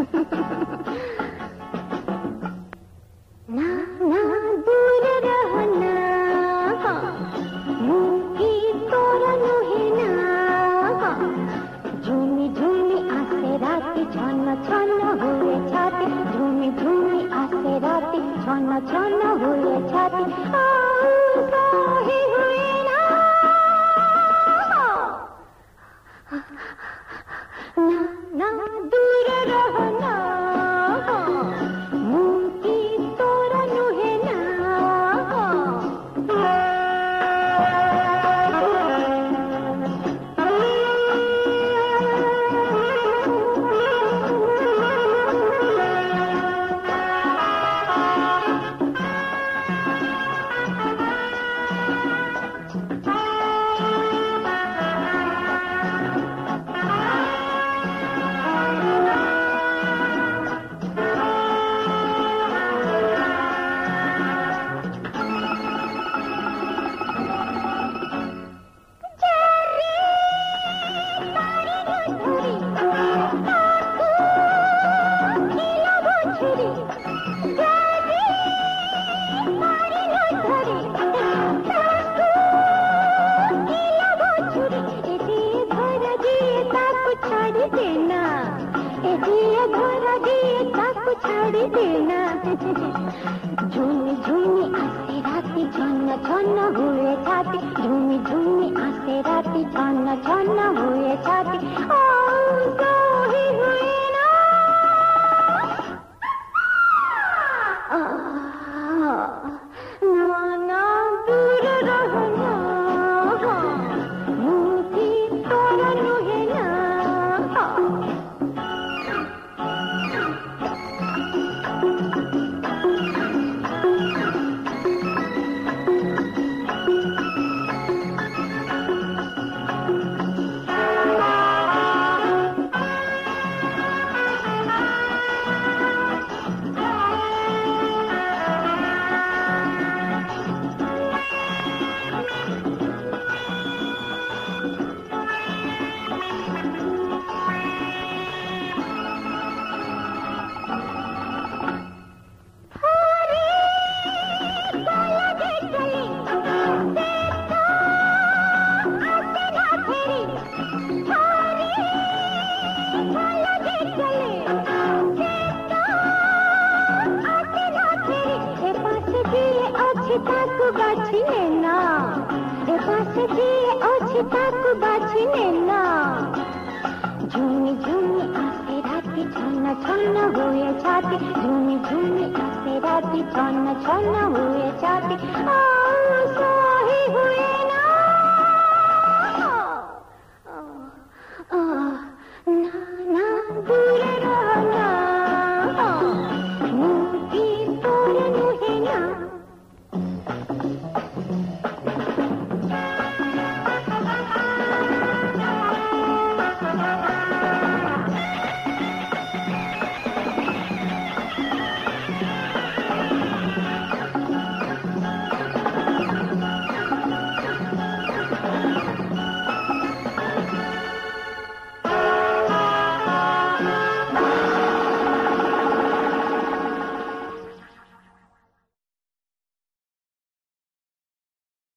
ना ना दूर रहना मुखी तोरा नुहे ना झूमी झूमी आसे राती छन्न छन्न हुए छाती झूमी झूमी आसे राती छन्न छन्न हुए छाती सही हुए ना ना ना दूर रहना मुखी तोरा नुहे ना झूमी झूमी आसे राती छन्न छन्न हुए छाती झूमी झूमी आसे राती छन्न छन्न हुए छाती सही हुए ना ना ना दूर रहना मुखी तोरा नुहे ना ताकू बाछी लेना ए पास दिए अच्छी ताकू बाछी लेना झूमी झूमी आसे राती छन्न छन्न हुए छाती झूमी झूमी आसे राती छन्न छन्न हुए छाती सही हुए